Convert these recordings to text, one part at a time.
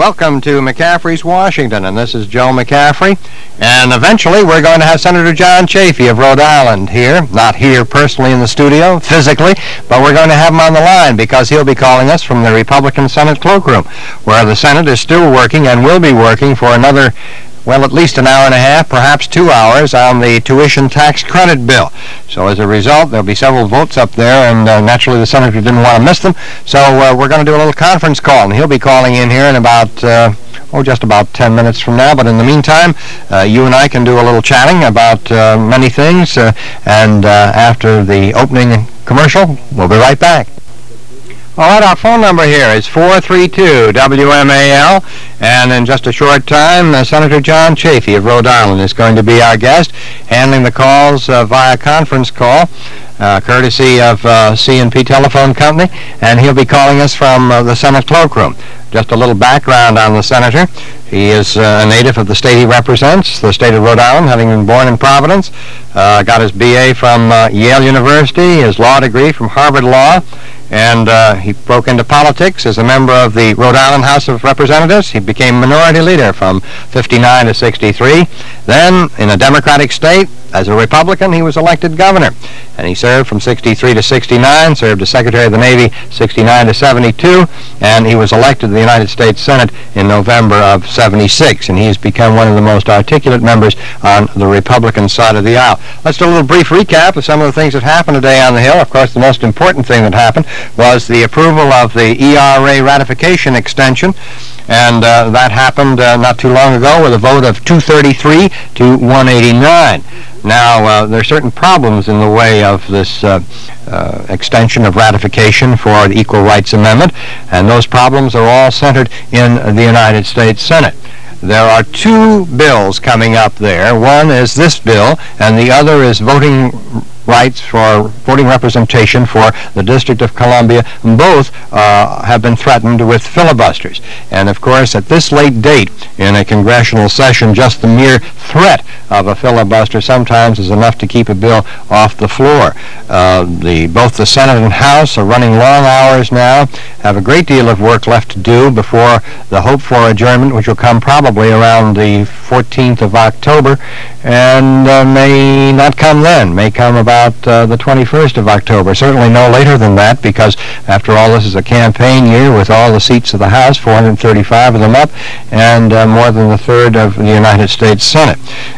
Welcome to McCaffrey's Washington, and this is Joe McCaffrey. And eventually we're going to have Senator John Chafee of Rhode Island here. Not here personally in the studio, physically, but we're going to have him on the line because he'll be calling us from the Republican Senate cloakroom, where the Senate is still working and will be working for another, well, at least an hour and a half, perhaps 2 hours, on the tuition tax credit bill. So as a result, there'll be several votes up there, and naturally the senator didn't want to miss them. So we're going to do a little conference call, and he'll be calling in here in about, just about 10 minutes from now. But in the meantime, you and I can do a little chatting about many things, and after the opening commercial, we'll be right back. All right, our phone number here is 432-WMAL, and in just a short time, Senator John Chafee of Rhode Island is going to be our guest, handling the calls via conference call, courtesy of C&P Telephone Company, and he'll be calling us from the Senate cloakroom. Just a little background on the senator. He is a native of the state he represents, the state of Rhode Island, having been born in Providence. Got his B.A. from Yale University, his law degree from Harvard Law, and he broke into politics as a member of the Rhode Island House of Representatives. He became minority leader from 59 to 63. Then, in a Democratic state, as a Republican, he was elected governor, and he served from 63 to 69, served as Secretary of the Navy 69 to 72, and he was elected to the United States Senate in November of 76, and he has become one of the most articulate members on the Republican side of the aisle. Let's do a little brief recap of some of the things that happened today on the Hill. Of course, the most important thing that happened was the approval of the ERA ratification extension, and that happened not too long ago with a vote of 233 to 189. Now, there are certain problems in the way of this extension of ratification for the Equal Rights Amendment, and those problems are all centered in the United States Senate. There are two bills coming up there. One is this bill, and the other is voting rights for voting representation for the District of Columbia. Both have been threatened with filibusters. And of course, at this late date in a congressional session, just the mere threat of a filibuster sometimes is enough to keep a bill off the floor. Both the Senate and House are running long hours now, have a great deal of work left to do before the hoped for adjournment, which will come probably around the 14th of October, and may not come then, may come about the 21st of October. Certainly no later than that, because after all, this is a campaign year with all the seats of the House, 435 of them up, and more than a third of the United States Senate.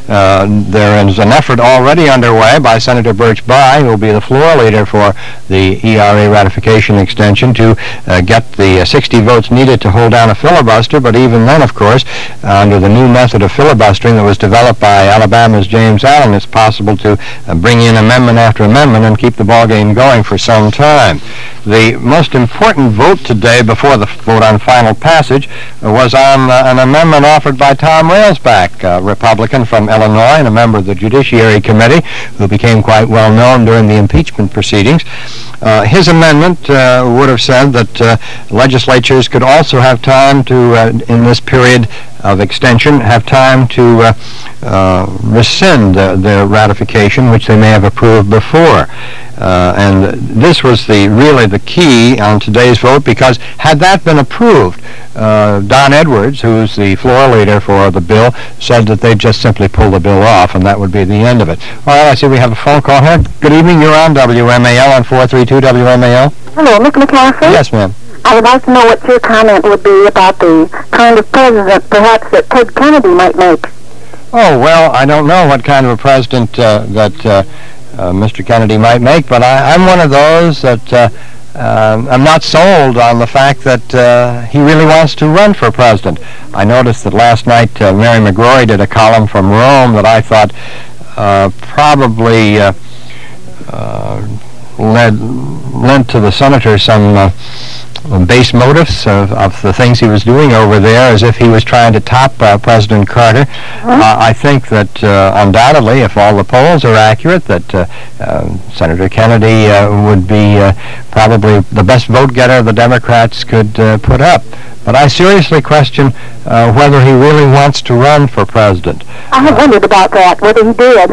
There is an effort already underway by Senator Birch Bayh, who will be the floor leader for the ERA ratification extension, to get the 60 votes needed to hold down a filibuster. But even then, of course, under the new method of filibustering that was developed by Alabama's James Allen, it's possible to bring in amendment after amendment and keep the ballgame going for some time. The most important vote today, before the vote on final passage, was on an amendment offered by Tom Railsback, a Republican from Illinois and a member of the Judiciary Committee, who became quite well known during the impeachment proceedings. His amendment would have said that legislatures could also have time to, in this period of extension, have time to rescind their ratification, which they may have approved before. And this was really the key on today's vote, because had that been approved, Don Edwards, who's the floor leader for the bill, said that they'd just simply pull the bill off, and that would be the end of it. All right, I see we have a phone call here. Good evening. You're on WMAL on 432 WMAL. Hello, Mr. McCaffrey. Yes, ma'am. I would like to know what your comment would be about the kind of president perhaps that Ted Kennedy might make. Oh, well, I don't know what kind of a president that Mr. Kennedy might make, but I'm one of those that I'm not sold on the fact that he really wants to run for president. I noticed that last night Mary McGrory did a column from Rome that I thought probably lent to the senator some base motives of the things he was doing over there, as if he was trying to top President Carter. I think that undoubtedly, if all the polls are accurate, that Senator Kennedy would be probably the best vote-getter the Democrats could put up. But I seriously question whether he really wants to run for president. I have wondered about that, whether he did.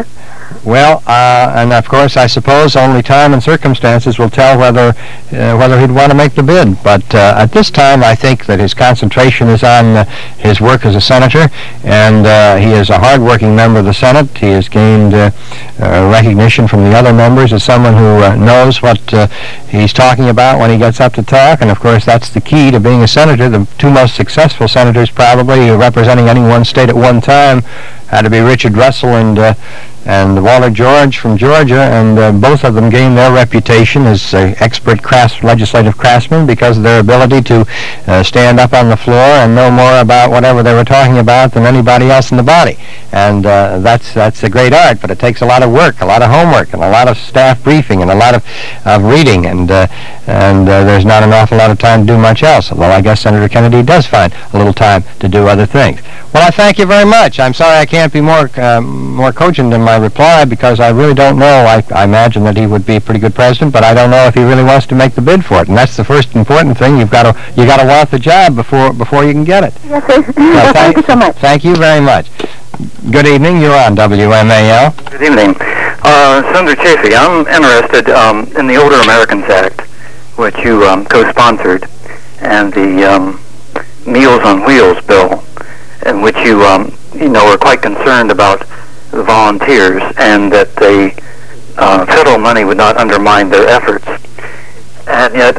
Well, and of course, I suppose only time and circumstances will tell whether he'd want to make the bid. But at this time, I think that his concentration is on his work as a senator, and he is a hard-working member of the Senate. He has gained recognition from the other members as someone who knows what he's talking about when he gets up to talk. And of course, that's the key to being a senator. The two most successful senators, probably representing any one state at one time, had to be Richard Russell and Walter George from Georgia, and both of them gained their reputation as expert legislative craftsmen because of their ability to stand up on the floor and know more about whatever they were talking about than anybody else in the body. And that's a great art, but it takes a lot of work, a lot of homework, and a lot of staff briefing, and a lot of reading, and there's not an awful lot of time to do much else, although I guess Senator Kennedy does find a little time to do other things. Well, I thank you very much. I'm sorry I can't be more cogent in my reply because I really don't know. I imagine that he would be a pretty good president, but I don't know if he really wants to make the bid for it. And that's the first important thing. You got to want the job before you can get it. Yes, sir. Well, thank you so much. Thank you very much. Good evening. You're on WMAL. Good evening. Senator Chafee, I'm interested in the Older Americans Act, which you co-sponsored, and the Meals on Wheels bill, in which you are quite concerned about the volunteers and that the federal money would not undermine their efforts. And yet,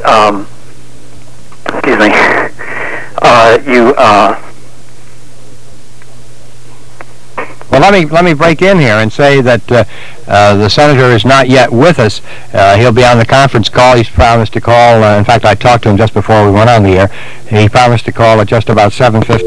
Well, let me break in here and say that the senator is not yet with us. He'll be on the conference call. He's promised to call. In fact, I talked to him just before we went on the air. He promised to call at just about 7:15.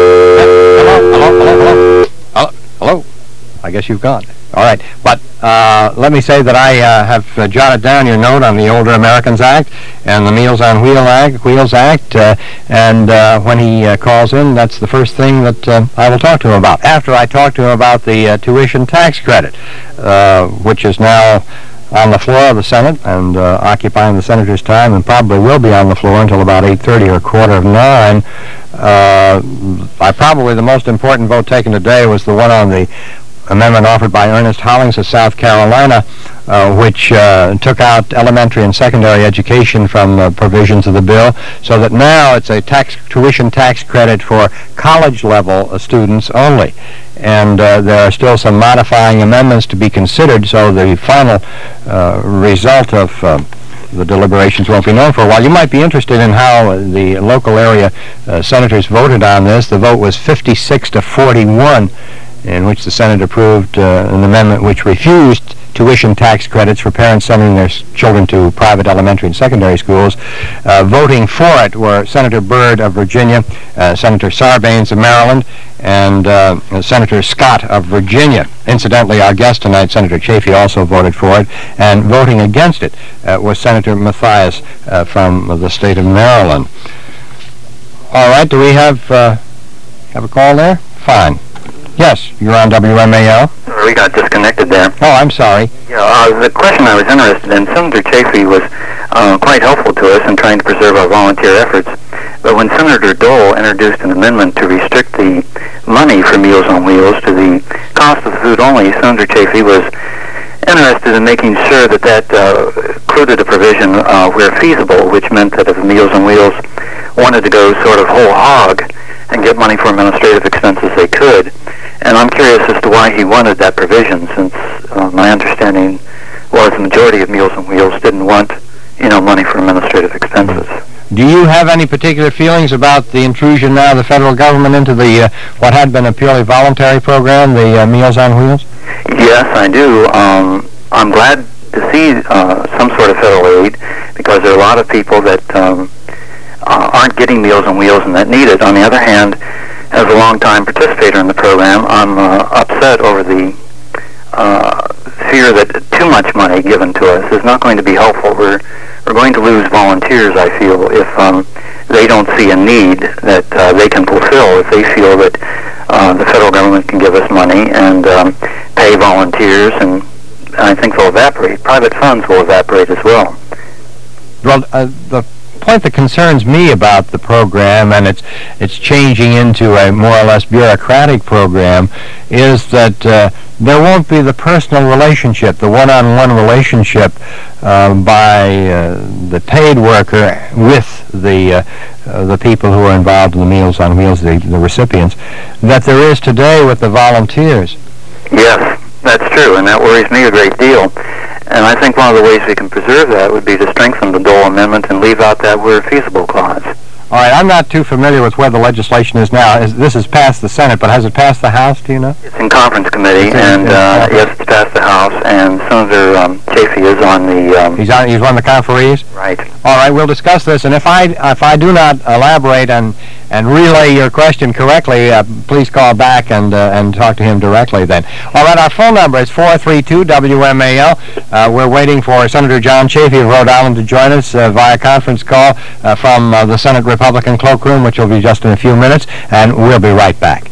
Hello. I guess you've gone. All right. But let me say that I have jotted down your note on the Older Americans Act and the Meals on Wheels Act, and when he calls in, that's the first thing that I will talk to him about. After I talk to him about the tuition tax credit, which is now on the floor of the Senate and occupying the senator's time, and probably will be on the floor until about 8:30 or 8:45. Probably the most important vote taken today was the one on the amendment offered by Ernest Hollings of South Carolina, which took out elementary and secondary education from provisions of the bill, so that now it's a tuition tax credit for college-level students only. And there are still some modifying amendments to be considered, so the final result of the deliberations won't be known for a while. You might be interested in how the local area senators voted on this. The vote was 56-41, in which the Senate approved an amendment which refused tuition tax credits for parents sending their children to private elementary and secondary schools. Voting for it were Senator Byrd of Virginia, Senator Sarbanes of Maryland, and Senator Scott of Virginia. Incidentally, our guest tonight, Senator Chafee, also voted for it, and voting against it was Senator Mathias from the state of Maryland. All right, do we have a call there? Fine. Yes, you're on WMAL. We got disconnected there. Oh, I'm sorry. Yeah, the question I was interested in, Senator Chafee was quite helpful to us in trying to preserve our volunteer efforts. But when Senator Dole introduced an amendment to restrict the money for Meals on Wheels to the cost of food only, Senator Chafee was interested in making sure that included a provision where feasible, which meant that if Meals on Wheels wanted to go sort of whole hog and get money for administrative expenses, they could. And I'm curious as to why he wanted that provision, since my understanding was the majority of Meals on Wheels didn't want, money for administrative expenses. Do you have any particular feelings about the intrusion now of the federal government into the what had been a purely voluntary program, the Meals on Wheels? Yes, I do. I'm glad to see some sort of federal aid, because there are a lot of people that aren't getting Meals on Wheels and that need it. On the other hand, as a long-time participator in the program, I'm upset over the fear that too much money given to us is not going to be helpful. We're going to lose volunteers, I feel, if they don't see a need that they can fulfill. If they feel that the federal government can give us money and pay volunteers, and I think they'll evaporate. Private funds will evaporate as well. Well, the point that concerns me about the program, and it's changing into a more or less bureaucratic program, is that there won't be the personal relationship, the one-on-one relationship by the paid worker with the people who are involved in the Meals on Wheels, the recipients, that there is today with the volunteers. Yes, that's true, and that worries me a great deal. And I think one of the ways we can preserve that would be to strengthen the Dole Amendment and leave out that where feasible clause. All right, I'm not too familiar with where the legislation is now. This has passed the Senate, but has it passed the House, do you know? It's in conference committee, and yes, it's passed the House, and Senator Chafee is on the... He's one of the conferees? Right. All right, we'll discuss this, and if I do not elaborate and relay your question correctly, please call back and talk to him directly then. All right, our phone number is 432-WMAL. We're waiting for Senator John Chafee of Rhode Island to join us via conference call from the Senate Republican cloakroom, which will be just in a few minutes, and we'll be right back.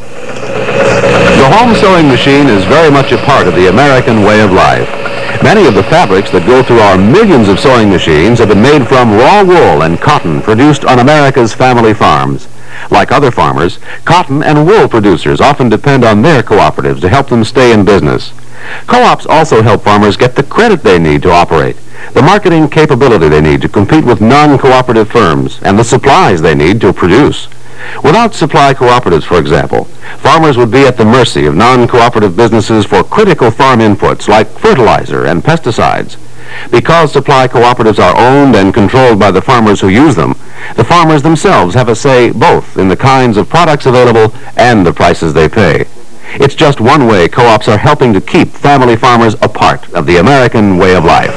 The home sewing machine is very much a part of the American way of life. Many of the fabrics that go through our millions of sewing machines have been made from raw wool and cotton produced on America's family farms. Like other farmers, cotton and wool producers often depend on their cooperatives to help them stay in business. Co-ops also help farmers get the credit they need to operate, the marketing capability they need to compete with non-cooperative firms, and the supplies they need to produce. Without supply cooperatives, for example, farmers would be at the mercy of non-cooperative businesses for critical farm inputs like fertilizer and pesticides. Because supply cooperatives are owned and controlled by the farmers who use them, the farmers themselves have a say both in the kinds of products available and the prices they pay. It's just one way co-ops are helping to keep family farmers a part of the American way of life.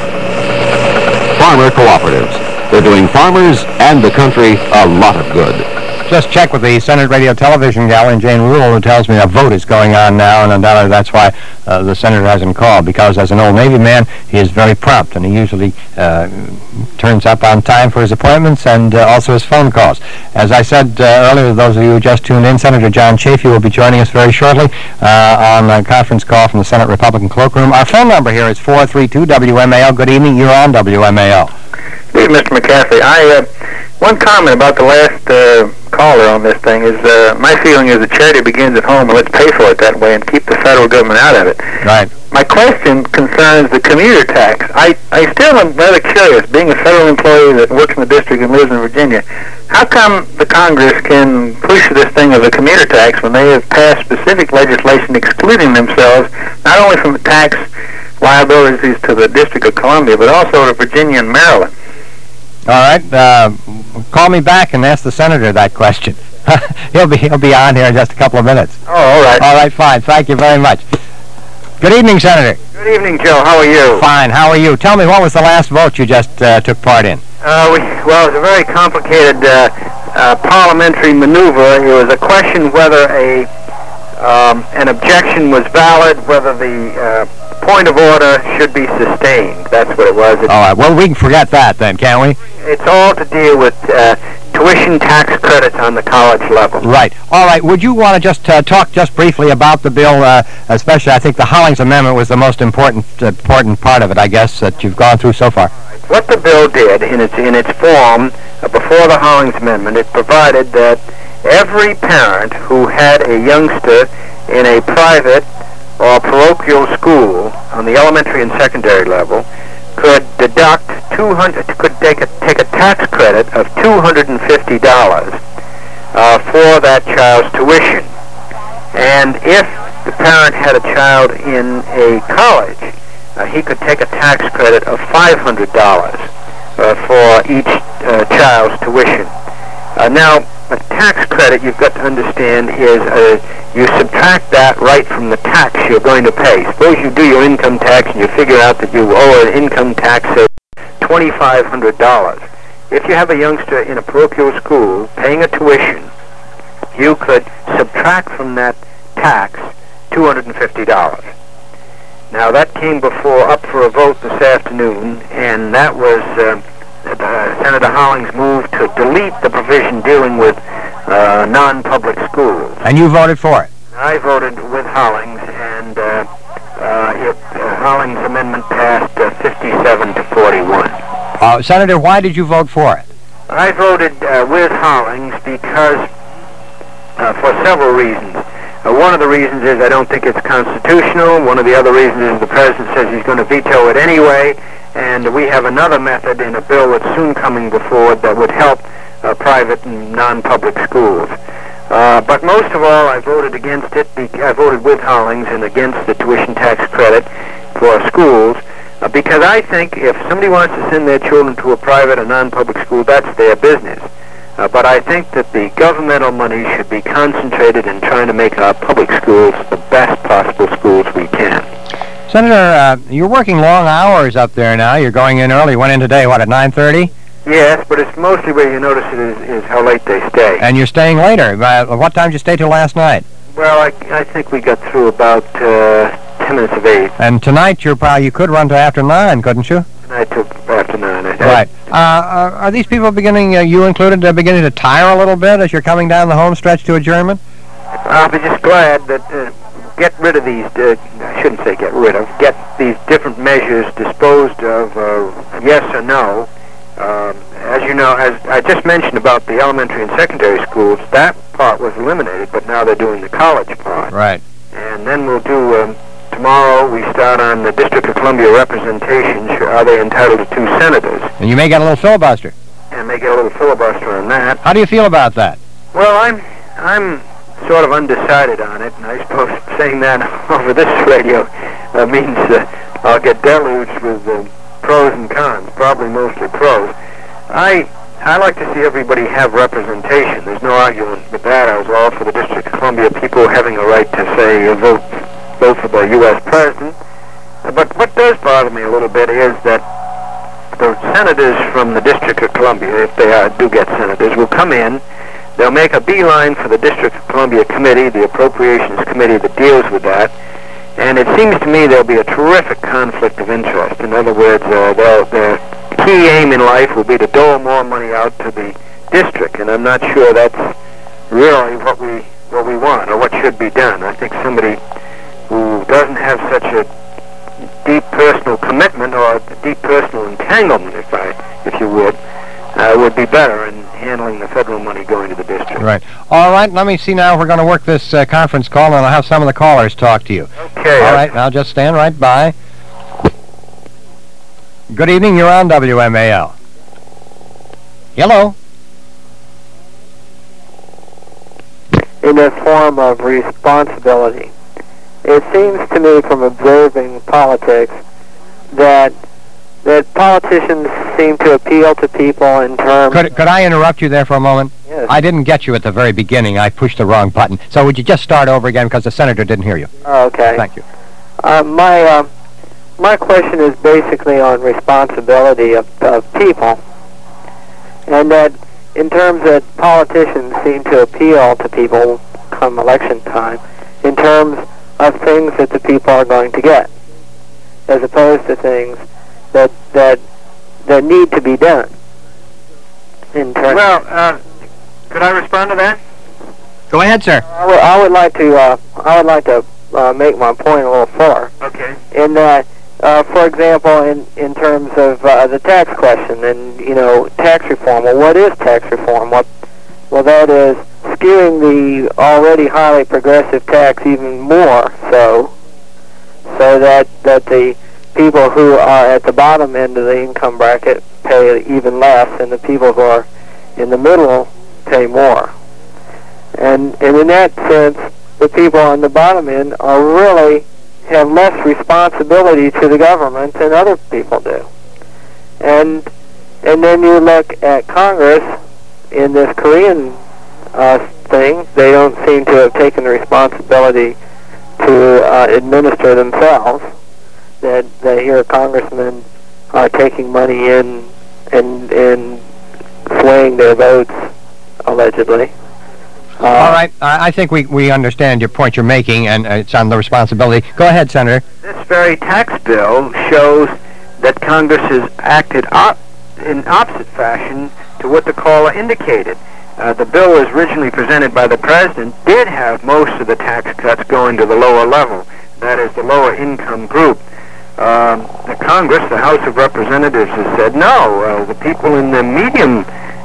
Farmer cooperatives. They're doing farmers and the country a lot of good. Just check with the Senate Radio Television gal, and Jane Rule, who tells me a vote is going on now, and undoubtedly that's why the senator hasn't called, because as an old Navy man, he is very prompt, and he usually turns up on time for his appointments and also his phone calls. As I said earlier, those of you who just tuned in, Senator John Chafee will be joining us very shortly on a conference call from the Senate Republican cloakroom. Our phone number here is 432-WMAL. Good evening. You're on WMAL. Hey, Mr. McCaffrey. One comment about the last caller on this thing is my feeling is that charity begins at home, and let's pay for it that way and keep the federal government out of it. Right. My question concerns the commuter tax. I still am rather curious, being a federal employee that works in the district and lives in Virginia, how come the Congress can push this thing of the commuter tax when they have passed specific legislation excluding themselves not only from the tax liabilities to the District of Columbia, but also to Virginia and Maryland? All right. Call me back and ask the senator that question. He'll be on here in just a couple of minutes. Oh, all right. All right, fine. Thank you very much. Good evening, Senator. Good evening, Joe. How are you? Fine. How are you? Tell me, what was the last vote you just took part in? Well, it was a very complicated parliamentary maneuver. It was a question whether an objection was valid, whether the point of order should be sustained. That's what it was. All right. Well, we can forget that then, can't we? It's all to deal with tuition tax credits on the college level. Right. All right. Would you want to just talk just briefly about the bill, especially I think the Hollings Amendment was the most important part of it, I guess, that you've gone through so far. What the bill did in its form before the Hollings Amendment, it provided that every parent who had a youngster in a private or parochial school on the elementary and secondary level could deduct take a tax credit of $250 for that child's tuition. And if the parent had a child in a college, he could take a tax credit of $500 for each child's tuition. Now, a tax credit, you've got to understand, is you subtract that right from the tax you're going to pay. Suppose you do your income tax and you figure out that you owe an income tax of $2,500. If you have a youngster in a parochial school paying a tuition, you could subtract from that tax $250. Now, that came up for a vote this afternoon, and that was Senator Hollings moved to delete the provision dealing with non-public schools. And you voted for it? I voted with Hollings, and Hollings' amendment passed 57 to 41. Senator, why did you vote for it? I voted with Hollings because for several reasons. One of the reasons is I don't think it's constitutional. One of the other reasons is the president says he's going to veto it anyway, and we have another method in a bill that's soon coming before that would help private and non-public schools. But most of all, I voted against it. I voted with Hollings and against the tuition tax credit for schools because I think if somebody wants to send their children to a private or non-public school, that's their business. But I think that the governmental money should be concentrated in trying to make our public schools the best possible schools we can. Senator, you're working long hours up there now. You're going in early. You went in today, what, at 9:30? Yes, but it's mostly where you notice it is how late they stay. And you're staying later. What time did you stay till last night? Well, I think we got through about 10 minutes of 8. And tonight you could run to after 9, couldn't you? Tonight till after 9. Right. Are these people beginning, you included, beginning to tire a little bit as you're coming down the home stretch to adjournment? I'll be just glad that get rid of these, I shouldn't say get rid of, get these different measures disposed of, yes or no. As you know, as I just mentioned about the elementary and secondary schools, that part was eliminated, but now they're doing the college part. Right. And then we'll do, tomorrow we start on the District of Columbia representation. Are they entitled to 2 senators? And you may get a little filibuster. And may get a little filibuster on that. How do you feel about that? Well, I'm sort of undecided on it, and I suppose saying that over this radio means I'll get deluged with pros and cons, probably mostly pros. I like to see everybody have representation. There's no argument with that. I was all for the District of Columbia people having a right to say vote for the U.S. president. But what does bother me a little bit is that the senators from the District of Columbia, if they do get senators, will come in. They'll make a beeline for the District of Columbia committee, the appropriations committee that deals with that. And it seems to me there'll be a terrific conflict of interest. In other words, their key aim in life will be to dole more money out to the district, and I'm not sure that's really what we want or what should be done. I think somebody who doesn't have such a deep personal commitment or deep personal entanglement, if you would be better in handling the federal money going to the district. Right. All right, let me see now if we're going to work this conference call, and I'll have some of the callers talk to you. Okay. All right, now just stand right by. Good evening, you're on WMAL. Hello. In a form of responsibility. It seems to me from observing politics that politicians seem to appeal to people in terms... Could I interrupt you there for a moment? Yes. I didn't get you at the very beginning. I pushed the wrong button. So would you just start over again because the senator didn't hear you? Oh, okay. Thank you. My question is basically on responsibility of people, and that in terms that politicians seem to appeal to people come election time in terms of things that the people are going to get, as opposed to things that need to be done. Well, could I respond to that? Go ahead, sir. I would like to make my point a little fuller. Okay. In that, for example, in terms of the tax question and tax reform. Well, what is tax reform? Well, that is skewing the already highly progressive tax even more so that the people who are at the bottom end of the income bracket pay even less, and the people who are in the middle pay more. And in that sense, the people on the bottom end are really have less responsibility to the government than other people do. And then you look at Congress in this Korean thing. They don't seem to have taken the responsibility to administer themselves. That here congressmen are taking money in and swaying their votes, allegedly. All right, I think we understand your point you're making, and it's on the responsibility. Go ahead, Senator. This very tax bill shows that Congress has acted in opposite fashion to what the caller indicated. The bill was originally presented by the president, did have most of the tax cuts going to the lower level, that is the lower income group. The Congress, the House of Representatives, has said no. The people in the medium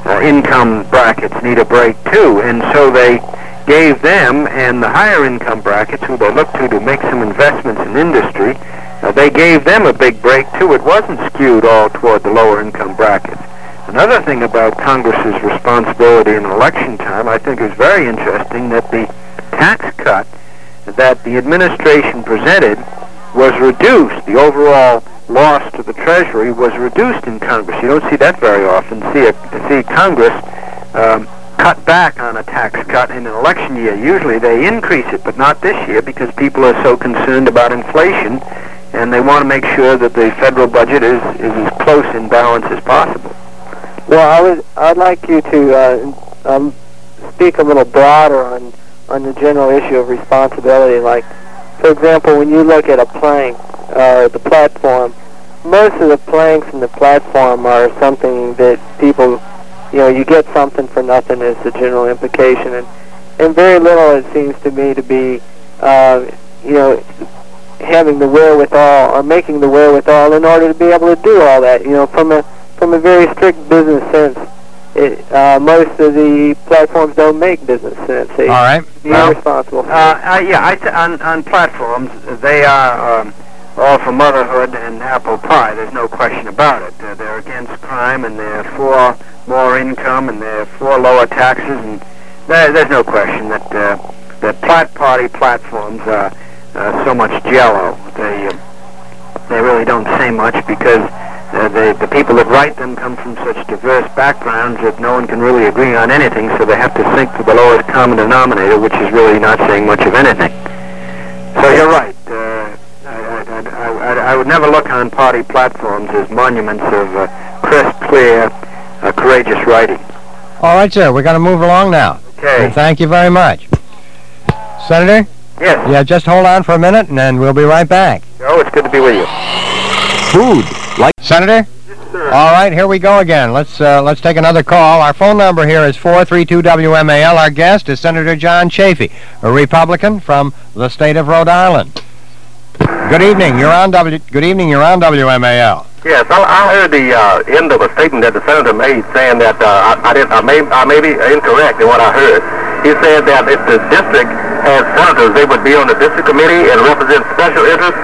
income brackets need a break too, and so they gave them and the higher income brackets, who they look to make some investments in industry, they gave them a big break too. It wasn't skewed all toward the lower income brackets. Another thing about Congress's responsibility in election time, I think is very interesting, that the tax cut that the administration presented was reduced. The overall loss to the Treasury was reduced in Congress. You don't see that very often. See Congress cut back on a tax cut in an election year. Usually they increase it, but not this year because people are so concerned about inflation, and they want to make sure that the federal budget is as close in balance as possible. Well, I'd like you to speak a little broader on the general issue of responsibility. Like, for example, when you look at a plank, the platform, most of the planks in the platform are something that people, you get something for nothing is the general implication, and very little, it seems to me, to be, having the wherewithal or making the wherewithal in order to be able to do all that. From a very strict business sense, most of the platforms don't make business sense. They All right. are responsible for on platforms, they are all for motherhood and apple pie. There's no question about it. They're against crime, and they're for more income, and they're for lower taxes, and there's no question that party platforms are so much jello. They really don't say much because the people that write them come from such diverse backgrounds that no one can really agree on anything, so they have to sink to the lowest common denominator, which is really not saying much of anything. So you're right. I would never look on party platforms as monuments of crisp, clear, courageous writing. All right, sir. We're going to move along now. Okay. And thank you very much. Senator? Yes. Yeah, just hold on for a minute, and then we'll be right back. Joe, it's good to be with you. Food, like Senator? Yes, sir. All right, here we go again. Let's take another call. Our phone number here is 432-WMAL. Our guest is Senator John Chafee, a Republican from the state of Rhode Island. Good evening. You're on WMAL. Yes, I heard the end of a statement that the senator made, saying that I may be incorrect in what I heard. He said that if the district had senators, they would be on the district committee and represent special interests.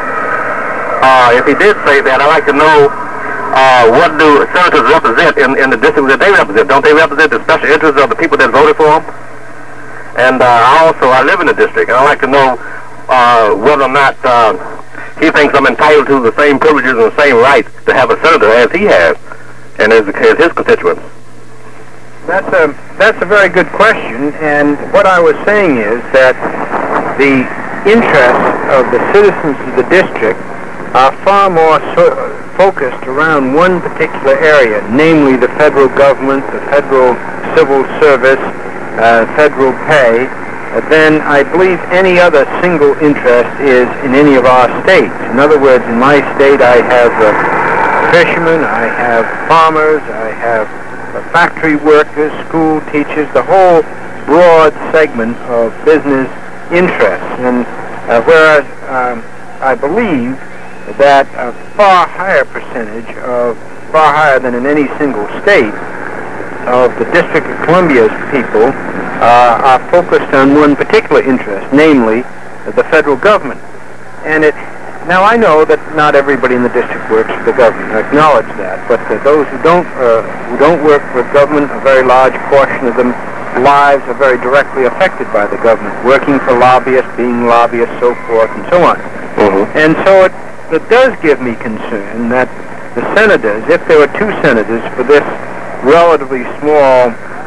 If he did say that, I'd like to know what do senators represent in the district that they represent? Don't they represent the special interests of the people that voted for them? And I live in the district, and I'd like to know whether or not he thinks I'm entitled to the same privileges and the same rights to have a senator as he has, and as his constituents. That's a very good question, and what I was saying is that the interests of the citizens of the district are far more focused around one particular area, namely the federal government, the federal civil service, federal pay, than I believe any other single interest is in any of our states. In other words, in my state I have fishermen, I have farmers, I have factory workers, school teachers, the whole broad segment of business interests. And whereas I believe that a far higher percentage far higher than in any single state, of the District of Columbia's people are focused on one particular interest, namely the federal government. And now I know that not everybody in the district works for the government. I acknowledge that, but those who don't work for government, a very large portion of them lives are very directly affected by the government, working for lobbyists, being lobbyists, so forth and so on. Mm-hmm. And so it does give me concern that the senators, if there were two senators for this relatively small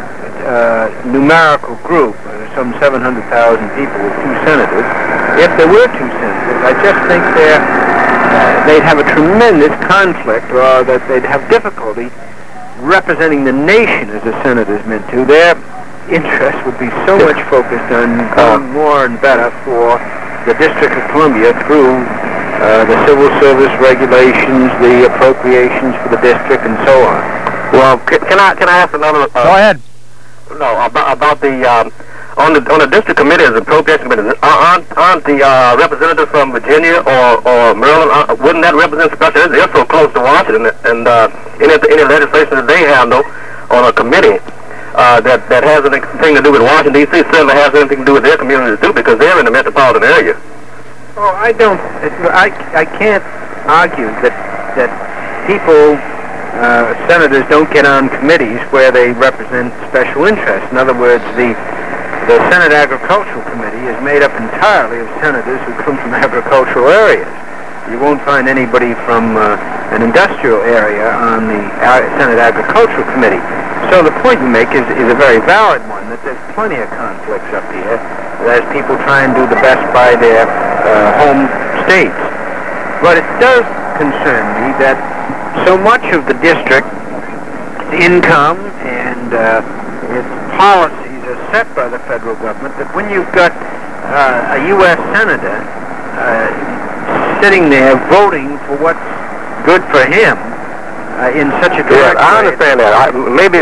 numerical group, some 700,000 people with two senators, if there were two senators, I just think they'd have a tremendous conflict, or that they'd have difficulty representing the nation as the senators meant to. Their interest would be so much focused on doing more and better for the District of Columbia through the civil service regulations, the appropriations for the district, and so on. Well, can I ask another? Go ahead. No, about the on the district committee, as appropriation committee, aren't the representatives from Virginia or Maryland? Wouldn't that represent special interests? They're so close to Washington, and any legislation that they handle on a committee that has anything to do with Washington, D.C. certainly has anything to do with their communities, too, because they're in the metropolitan area. Oh, I can't argue that people, senators, don't get on committees where they represent special interests. In other words, the Senate Agricultural Committee is made up entirely of senators who come from agricultural areas. You won't find anybody from an industrial area on the Senate Agricultural Committee. So the point you make is a very valid one, that there's plenty of conflicts up here as people try and do the best by their home states. But it does concern me that so much of the district income and its policies are set by the federal government, that when you've got a U.S. senator sitting there voting for what's good for him in such a direct way. I understand that. Maybe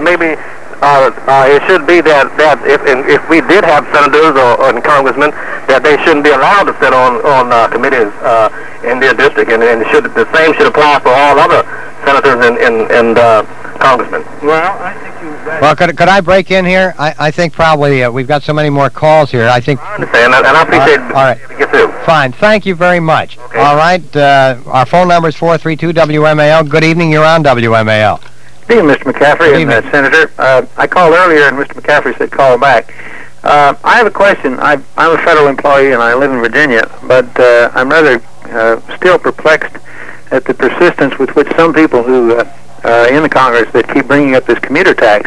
it should be that if we did have senators or congressmen, that they shouldn't be allowed to sit on committees in their district, and the same should apply for all other senators and congressmen. Well, I think you're right. Well, could I break in here? I think probably we've got so many more calls here. I think. I understand, and I appreciate all right. to get through. Fine. Thank you very much. Okay. All right. Our phone number is 432-WMAL. Good evening. You're on WMAL. Good evening, Mr. McCaffrey and Senator. I called earlier, and Mr. McCaffrey said call back. I have a question. I'm a federal employee, and I live in Virginia, but I'm rather still perplexed at the persistence with which some people who in the Congress that keep bringing up this commuter tax.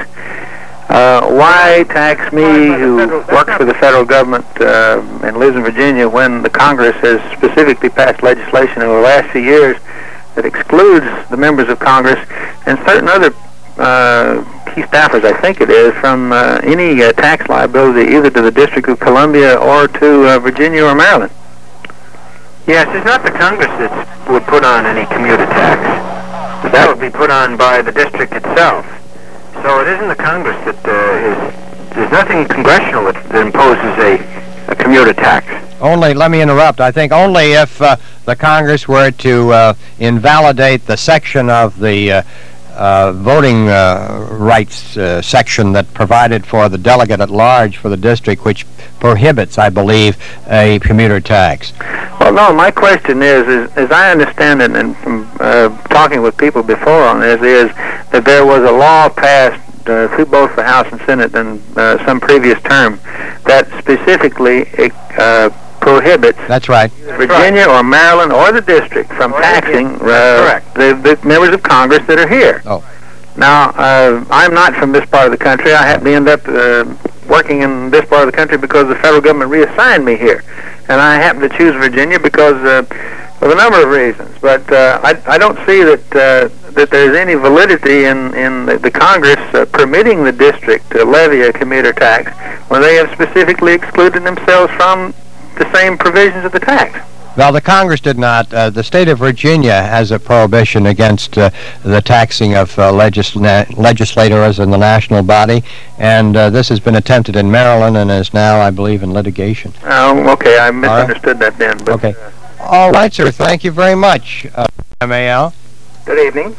Why tax me, who works for the federal government and lives in Virginia, when the Congress has specifically passed legislation over the last few years that excludes the members of Congress and certain other key staffers, I think it is, from any tax liability either to the District of Columbia or to Virginia or Maryland? Yes, it's not the Congress that would put on any commuter tax. That would be put on by the district itself. So it isn't the Congress that there's nothing congressional that imposes a commuter tax. Only, let me interrupt, I think only if the Congress were to invalidate the section of the voting rights section that provided for the delegate at large for the district, which prohibits, I believe, a commuter tax. Well, no, my question is as I understand it, and from talking with people before on this, is that there was a law passed through both the House and Senate in some previous term that specifically prohibits That's right. Virginia or Maryland or the district from taxing the members of Congress that are here. Oh. Now, I'm not from this part of the country. I happen to end up working in this part of the country because the federal government reassigned me here. And I happen to choose Virginia because of a number of reasons. But I don't see that there's any validity in the Congress permitting the district to levy a commuter tax when they have specifically excluded themselves from the same provisions of the tax. Well, the Congress did not. The state of Virginia has a prohibition against the taxing of legislators in the national body, and this has been attempted in Maryland and is now, I believe, in litigation. Oh, okay. I misunderstood that then. But, okay. All right, sir. Thank you very much, MAL. Good evening.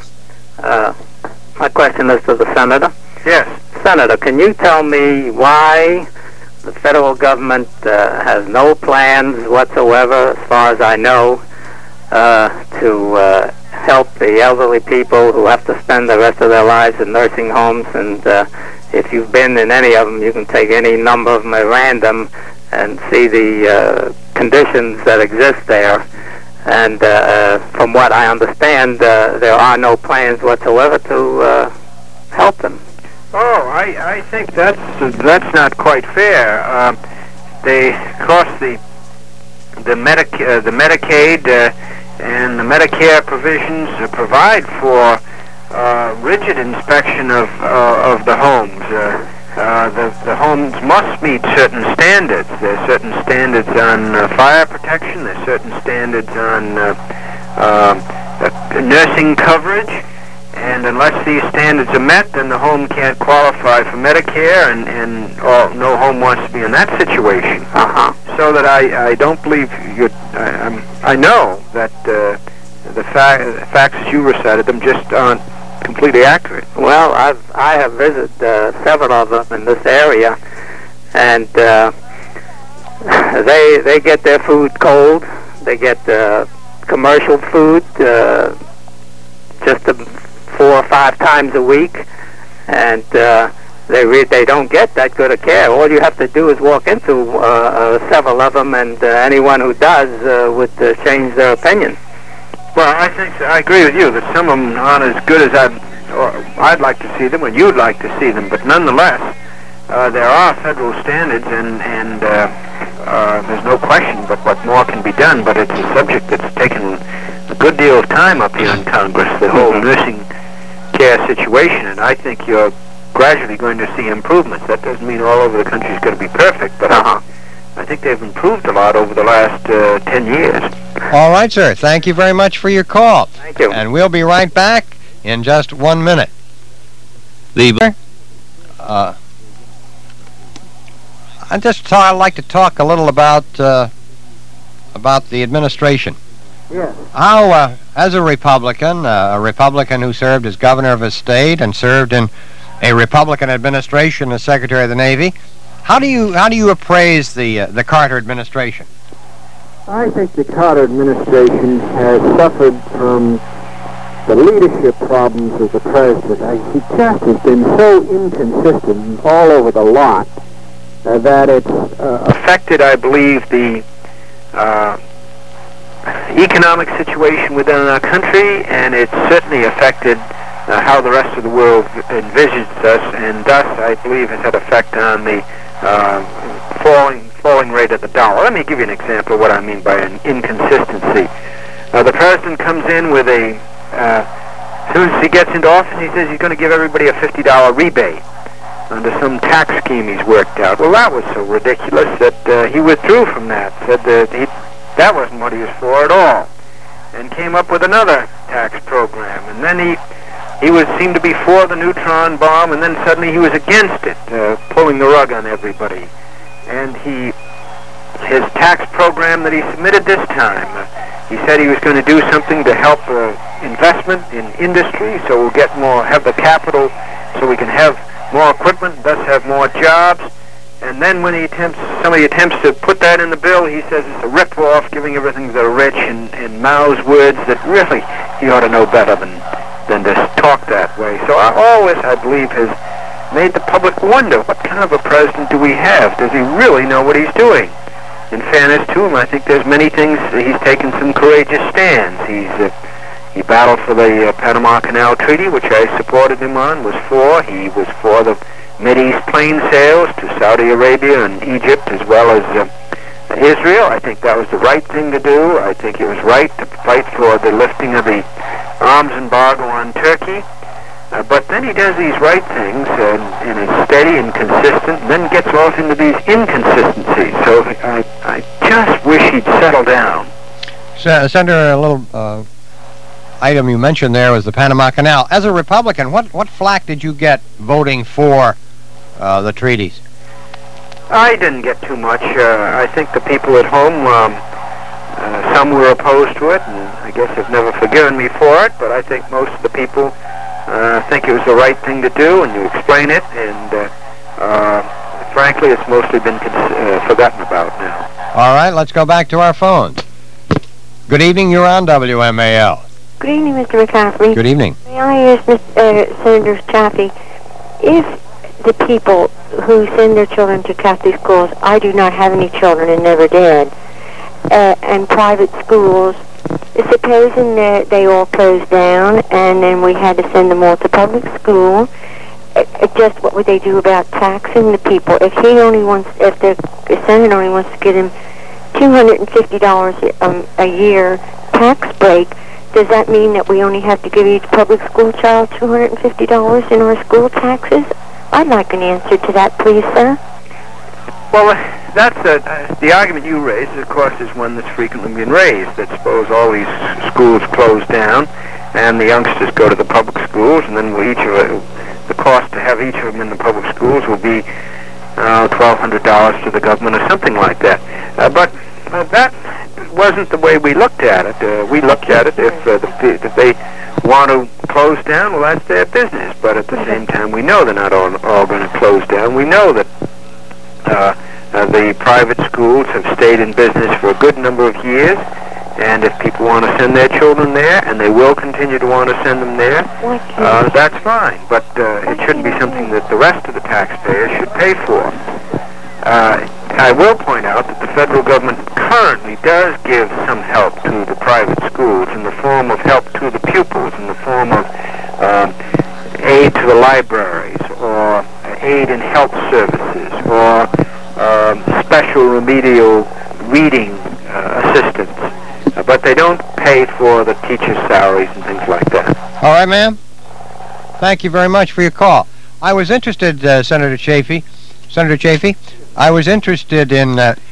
My question is to the Senator. Yes. Senator, can you tell me why the federal government has no plans whatsoever, as far as I know, to help the elderly people who have to spend the rest of their lives in nursing homes? And if you've been in any of them, you can take any number of them at random and see the conditions that exist there. And from what I understand, there are no plans whatsoever to help them. Oh, I think that's not quite fair. They, of course, the Medicaid and the Medicare provisions provide for rigid inspection of the homes. The homes must meet certain standards. There are certain standards on fire protection. There are certain standards on nursing coverage. And unless these standards are met, then the home can't qualify for Medicare, and no home wants to be in that situation. So that I don't believe I know that the facts as you recited them just aren't completely accurate. Well, I have visited several of them in this area, and they get their food cold. They get commercial food just 4 or 5 times a week, and they don't get that good a care. All you have to do is walk into several of them, and anyone who does would change their opinion. Well, I agree with you that some of them aren't as good as I'd like to see them, and you'd like to see them. But nonetheless, there are federal standards, and there's no question but what more can be done. But it's a subject that's taken a good deal of time up here in Congress, the whole nursing care situation, and I think you're gradually going to see improvements. That doesn't mean all over the country is going to be perfect, but I think they've improved a lot over the last 10 years. All right, sir. Thank you very much for your call. Thank you. And we'll be right back in just 1 minute. I'd like to talk a little about the administration. Yes. How, as a Republican who served as governor of a state and served in a Republican administration as Secretary of the Navy, how do you appraise the Carter administration? I think the Carter administration has suffered from the leadership problems of the president. He just has been so inconsistent all over the lot that it's affected, I believe, the economic situation within our country, and it's certainly affected how the rest of the world envisions us, and thus, I believe, has had effect on the falling rate of the dollar. Let me give you an example of what I mean by an inconsistency. The president comes in with as soon as he gets into office, he says he's going to give everybody a $50 rebate under some tax scheme he's worked out. Well, that was so ridiculous that he withdrew from that, said that that wasn't what he was for at all, and came up with another tax program. And then he seemed to be for the neutron bomb, and then suddenly he was against it, pulling the rug on everybody. And his tax program that he submitted this time, he said he was going to do something to help investment in industry, so we'll have the capital, so we can have more equipment, thus have more jobs. And then when somebody attempts to put that in the bill, he says it's a rip-off, giving everything to the rich, in Mao's words that really he ought to know better than to talk that way. So all this, I believe, has made the public wonder, what kind of a president do we have? Does he really know what he's doing? In fairness to him, I think there's many things. He's taken some courageous stands. He battled for the Panama Canal Treaty, which I supported him on, He was for the Mideast plane sales to Saudi Arabia and Egypt, as well as Israel. I think that was the right thing to do. I think it was right to fight for the lifting of the arms embargo on Turkey. But then he does these right things and is steady and consistent, and then gets off into these inconsistencies. So I just wish he'd settle down. Senator, a little item you mentioned there was the Panama Canal. As a Republican, what flack did you get voting for the treaties? I didn't get too much. I think the people at home, some were opposed to it, and I guess have never forgiven me for it, but I think most of the people think it was the right thing to do, and you explain it, and frankly, it's mostly been forgotten about now. All right, let's go back to our phones. Good evening, you're on WMAL. Good evening, Mr. McCaffrey. Good evening. May I ask Senator Chaffee, if the people who send their children to Catholic schools, I do not have any children and never did, and private schools, supposing that they all closed down and then we had to send them all to public school, just what would they do about taxing the people? If the Senate only wants to give him $250 a year tax break, does that mean that we only have to give each public school child $250 in our school taxes? I'd like an answer to that, please, sir. Well, that's the argument you raised, of course, is one that's frequently been raised, that suppose all these schools close down and the youngsters go to the public schools, and then the cost to have each of them in the public schools will be $1,200 to the government or something like that. But that wasn't the way we looked at it. We looked at it if they want to close down, well, that's their business. But at the same time, we know they're not all going to close down. We know that the private schools have stayed in business for a good number of years, and if people want to send their children there, and they will continue to want to send them there, that's fine. But it shouldn't be something that the rest of the taxpayers should pay for. I will point out that the federal government currently does give some help to the private schools in the form of help to the pupils, in the form of aid to the libraries, or aid in health services, or special remedial reading assistance. But they don't pay for the teachers' salaries and things like that. All right, ma'am. Thank you very much for your call. I was interested, Senator Chafee, I was interested in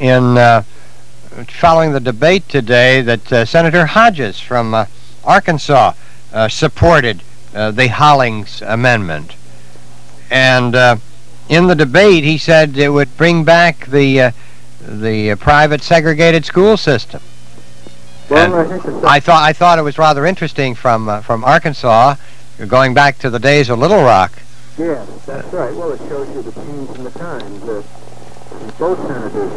following the debate today that Senator Hodges from Arkansas supported the Hollings Amendment. And in the debate, he said it would bring back the private segregated school system. Well, I thought it was rather interesting from Arkansas, going back to the days of Little Rock. Yes, that's right. Well, it shows you the change in the times. Both senators,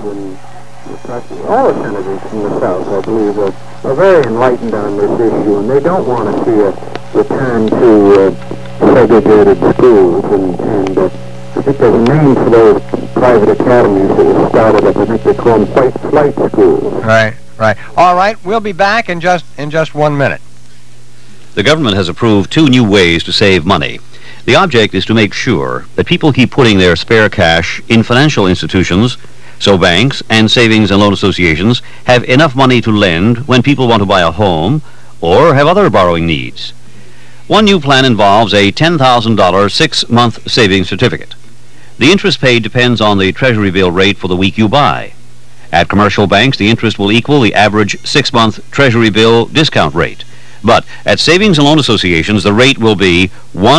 all the senators from the South, I believe, are very enlightened on this issue, and they don't want to see a return to segregated schools. And I think there's a name for those private academies that were started up. I think they call them white flight schools. Right. All right, we'll be back in just 1 minute. The government has approved 2 new ways to save money. The object is to make sure that people keep putting their spare cash in financial institutions, so banks and savings and loan associations have enough money to lend when people want to buy a home or have other borrowing needs. One new plan involves a $10,000 6-month savings certificate. The interest paid depends on the Treasury bill rate for the week you buy. At commercial banks, the interest will equal the average 6-month Treasury bill discount rate. But at savings and loan associations, the rate will be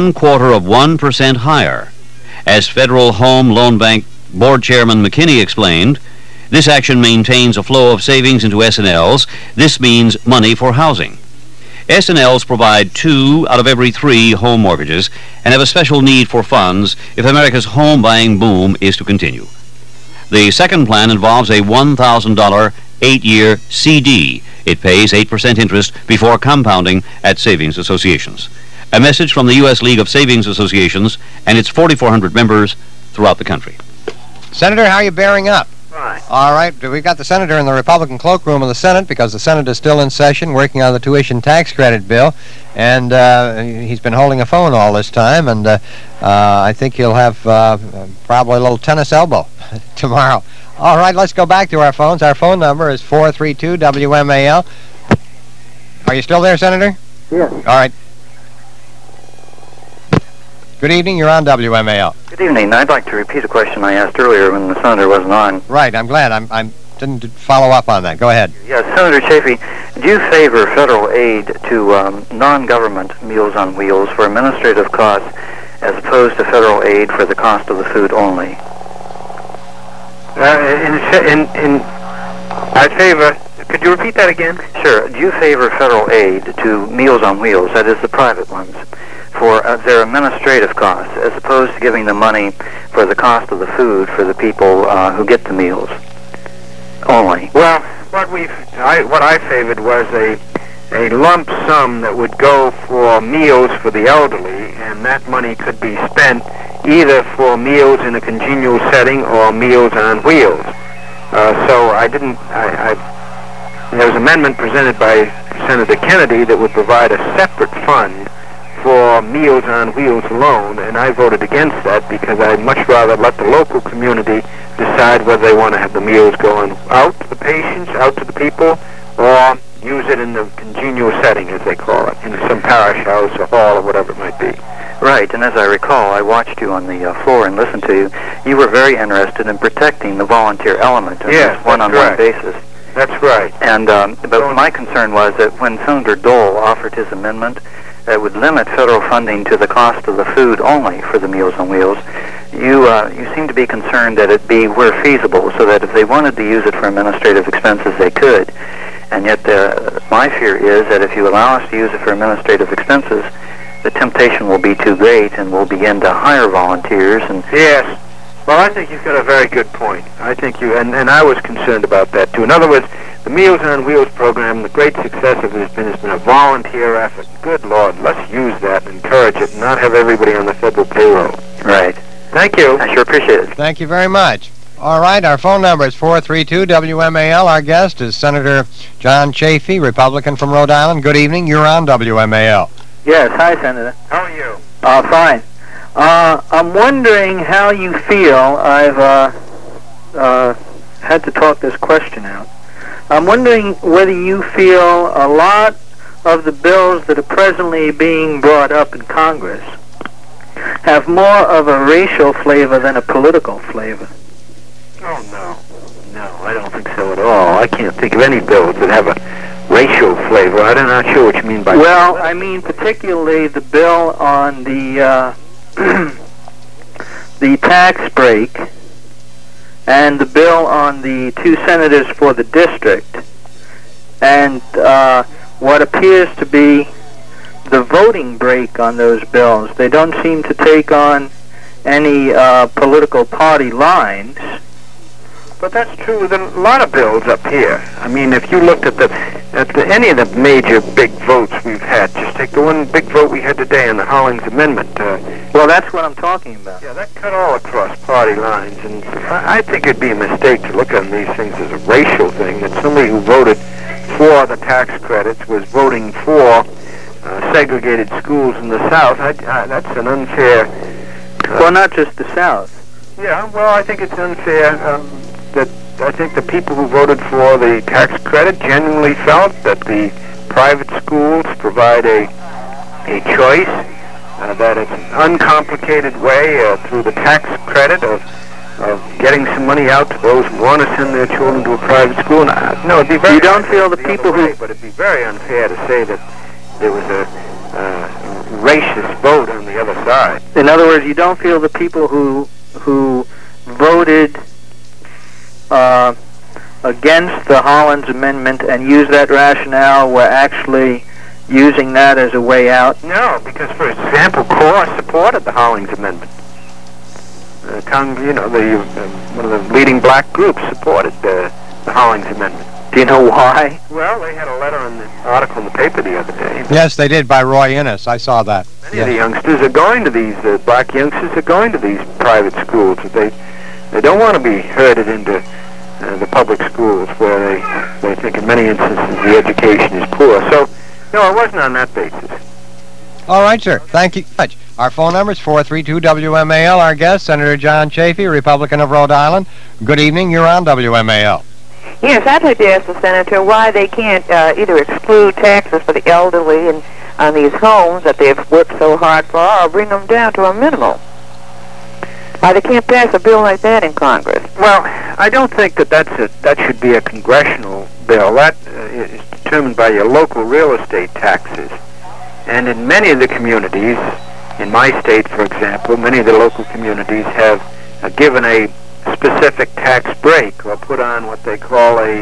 0.25% higher. As Federal Home Loan Bank Board Chairman McKinney explained, this action maintains a flow of savings into S&Ls. This means money for housing. S&Ls provide 2 out of every 3 home mortgages and have a special need for funds if America's home buying boom is to continue. The second plan involves a $1,000 8-year CD. It pays 8% interest before compounding at savings associations. A message from the U.S. League of Savings Associations and its 4,400 members throughout the country. Senator, how are you bearing up? Fine. All right. We've got the senator in the Republican cloakroom of the Senate because the Senate is still in session working on the tuition tax credit bill. And he's been holding a phone all this time. And I think he'll have probably a little tennis elbow tomorrow. All right, let's go back to our phones. Our phone number is 432-WMAL. Are you still there, Senator? Yes. All right. Good evening. You're on WMAL. Good evening. I'd like to repeat a question I asked earlier when the senator wasn't on. Right. I'm glad. I didn't follow up on that. Go ahead. Yes, Senator Chafee, do you favor federal aid to non-government Meals on Wheels for administrative costs as opposed to federal aid for the cost of the food only? I favor. Could you repeat that again? Sure. Do you favor federal aid to Meals on Wheels, that is the private ones, for their administrative costs, as opposed to giving them money for the cost of the food for the people who get the meals only? Well, what I favored was a lump sum that would go for meals for the elderly, and that money could be spent either for meals in a congenial setting or Meals on Wheels. So there was an amendment presented by Senator Kennedy that would provide a separate fund for Meals on Wheels alone, and I voted against that because I'd much rather let the local community decide whether they want to have the meals going out to the patients, out to the people, or use it in the congenial setting, as they call it, in some parish house or hall or whatever it might be. Right, and as I recall, I watched you on the floor and listened to you. You were very interested in protecting the volunteer element on this one-on-one basis. That's right. And but my concern was that when Senator Dole offered his amendment that would limit federal funding to the cost of the food only for the Meals on Wheels, you seem to be concerned that it be where feasible, so that if they wanted to use it for administrative expenses, they could. And yet my fear is that if you allow us to use it for administrative expenses, the temptation will be too great, and we'll begin to hire volunteers. And yes. Well, I think you've got a very good point. I think you, and I was concerned about that too. In other words, the Meals on Wheels program, the great success of it has been a volunteer effort. Good Lord, let's use that and encourage it, and not have everybody on the federal payroll. Right. Thank you. I sure appreciate it. Thank you very much. All right, our phone number is 432-WMAL. Our guest is Senator John Chafee, Republican from Rhode Island. Good evening. You're on WMAL. Yes, hi, Senator. How are you? Fine. I'm wondering how you feel. I've had to talk this question out. I'm wondering whether you feel a lot of the bills that are presently being brought up in Congress have more of a racial flavor than a political flavor. Oh, no. No, I don't think so at all. I can't think of any bills that have a racial flavor. I'm not sure what you mean by that. Well, I mean particularly the bill on the the tax break and the bill on the 2 senators for the district and what appears to be the voting break on those bills. They don't seem to take on any political party lines. But that's true with a lot of bills up here. I mean, if you looked at any of the major big votes we've had, just take the one big vote we had today on the Hollings Amendment. Well, that's what I'm talking about. Yeah, that cut all across party lines, and I think it'd be a mistake to look on these things as a racial thing, that somebody who voted for the tax credits was voting for segregated schools in the South. That's an unfair... well, not just the South. Yeah, well, I think it's unfair that I think the people who voted for the tax credit genuinely felt that the private schools provide a choice, that it's an uncomplicated way through the tax credit of getting some money out to those who want to send their children to a private school. And, no, it'd be very... You don't feel the people who... But it'd be very unfair to say that there was a racist vote on the other side. In other words, you don't feel the people who voted against the Hollins Amendment and used that rationale were actually using that as a way out? No, because, for example, CORE supported the Hollings Amendment. One of the leading black groups supported the Hollings Amendment. Do you know why? Well, they had a letter in the article in the paper the other day. Yes, they did, by Roy Innes. I saw that. Many of the youngsters are going to these, black youngsters are going to these private schools. They don't want to be herded into the public schools where they think in many instances the education is poor. So, no, it wasn't on that basis. All right, sir. Thank you much. Our phone number is 432-WMAL. Our guest, Senator John Chafee, Republican of Rhode Island. Good evening. You're on WMAL. Yes, I'd like to ask the Senator why they can't either exclude taxes for the elderly and on these homes that they've worked so hard for, or bring them down to a minimum. Why they can't pass a bill like that in Congress? Well, I don't think that should be a congressional bill. That is determined by your local real estate taxes. And in many of the communities, in my state, for example, many of the local communities have given a specific tax break or put on what they call a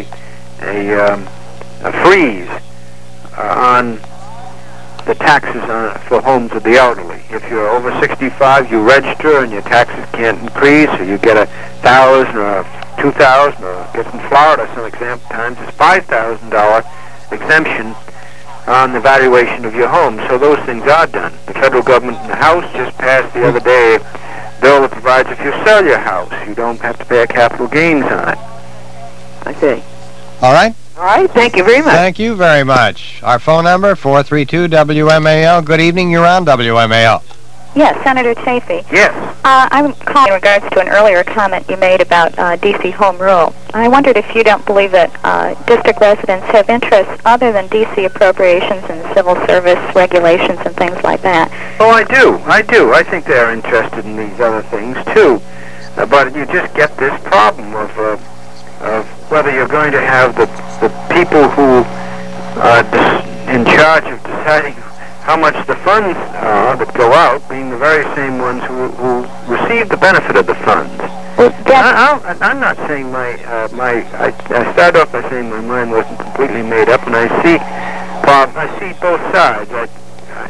freeze on the taxes for homes of the elderly. If you're over 65, you register and your taxes can't increase, or you get $1,000 or $2,000, or I guess in Florida, some times it's $5,000 exemption on the valuation of your home. So those things are done. The federal government in the House just passed the other day a bill that provides if you sell your house, you don't have to pay a capital gains on it. I see. All right. All right, thank you very much. Thank you very much. Our phone number, 432-WMAL. Good evening, you're on WMAL. Yes, Senator Chafee. Yes. I'm calling in regards to an earlier comment you made about D.C. Home Rule. I wondered if you don't believe that district residents have interests other than D.C. appropriations and civil service regulations and things like that. Oh, I do. I think they're interested in these other things, too. But you just get this problem of whether you're going to have the people who are in charge of deciding how much the funds are that go out being the very same ones who receive the benefit of the funds. I'm not saying I started off by saying my mind wasn't completely made up, and I see both sides.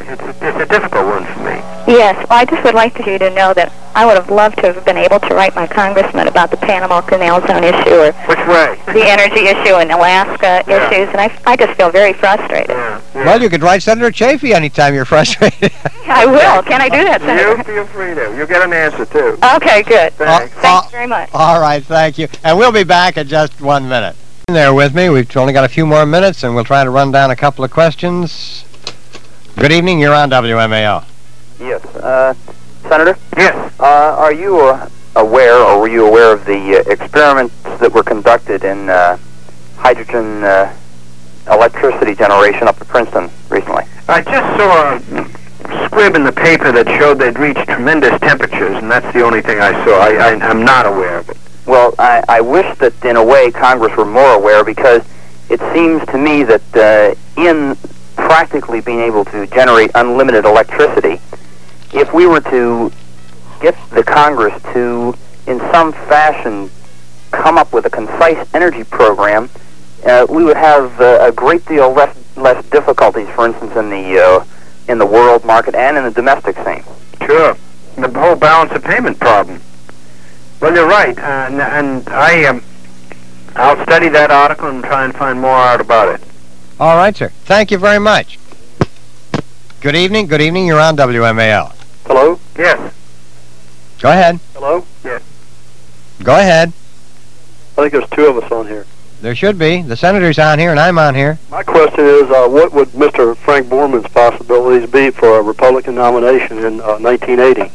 it's a difficult one for me. Yes, well, I just would like you to know that I would have loved to have been able to write my congressman about the Panama Canal Zone issue or Which way? the energy issue and Alaska issues, and I just feel very frustrated. Well, you could write Senator Chafee anytime you're frustrated. I will. Can I do that, Senator? You feel free to. You'll get an answer, too. Okay, good. Thanks. Thanks very much. All right, thank you. And we'll be back in just 1 minute. There with me. We've only got a few more minutes, and we'll try to run down a couple of questions. Good evening. You're on WMAO. Yes. Senator? Yes. Are you aware, or were you aware of the experiments that were conducted in hydrogen electricity generation up at Princeton recently? I just saw a squib in the paper that showed they'd reached tremendous temperatures, and that's the only thing I saw. I'm not aware of it. Well, I wish that, in a way, Congress were more aware, because it seems to me that in practically being able to generate unlimited electricity, if we were to get the Congress to, in some fashion, come up with a concise energy program, we would have a great deal less difficulties, for instance, in the world market and in the domestic scene. Sure. The whole balance of payment problem. Well, you're right, and I'll study that article and try and find more out about it. All right, sir. Thank you very much. Good evening. Good evening. You're on WMAO. Hello? Yes. Go ahead. Hello? Yes. Go ahead. I think there's two of us on here. There should be. The senator's on here, and I'm on here. My question is, what would Mr. Frank Borman's possibilities be for a Republican nomination in 1980?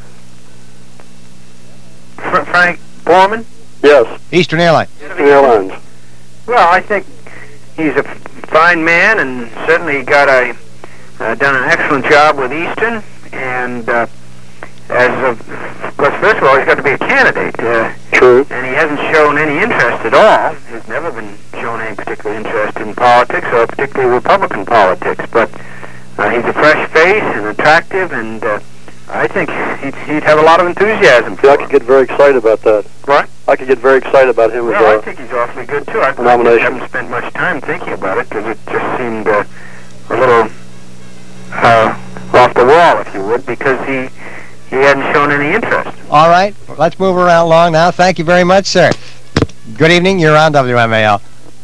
Frank Borman? Yes. Eastern Airlines. Eastern Airlines. Well, I think he's a fine man, and certainly got done an excellent job with Eastern. And of course, first of all, he's got to be a candidate. True. And he hasn't shown any interest at all. He's never been shown any particular interest in politics, or particularly Republican politics. But he's a fresh face and attractive, and I think he'd have a lot of enthusiasm for I could get very excited about that. What? I could get very excited about him Well, I as think he's awfully good, too. I nomination. haven't spent much time thinking about it, because it just seemed a little off the wall, if you would, because he hadn't shown any interest. All right. Let's move around along now. Thank you very much, sir. Good evening. You're on WMAO.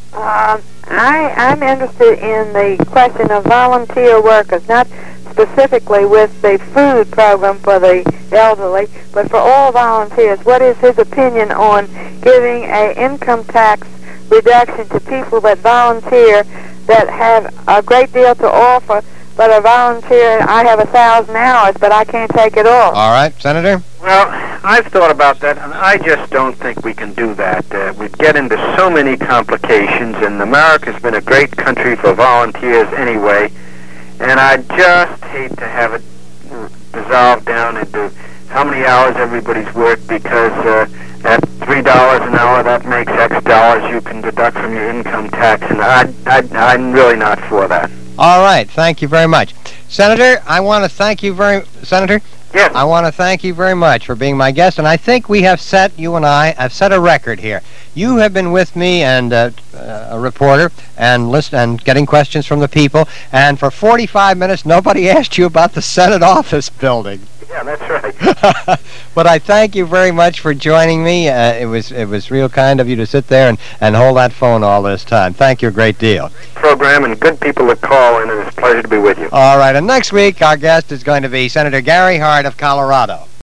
I'm interested in the question of volunteer workers, not specifically with the food program for the elderly, but for all volunteers. What is his opinion on giving an income tax reduction to people that volunteer, that have a great deal to offer, but a volunteer? I have 1,000 hours, but I can't take it all. All right, Senator? Well, I've thought about that, and I just don't think we can do that. We'd get into so many complications, and America's been a great country for volunteers anyway, and I just hate to have it dissolve down into how many hours everybody's worked, because at $3 an hour, that makes X dollars you can deduct from your income tax, and I'm really not for that. All right. Thank you very much. Senator, I want to thank you Senator? Yes. I want to thank you very much for being my guest, and I think you and I have set a record here. You have been with me and a reporter and getting questions from the people, and for 45 minutes nobody asked you about the Senate office building. Yeah, that's right. But I thank you very much for joining me. It was real kind of you to sit there and hold that phone all this time. Thank you a great deal. Program and good people that call in, and it's a pleasure to be with you. All right, and next week our guest is going to be Senator Gary Hart of Colorado.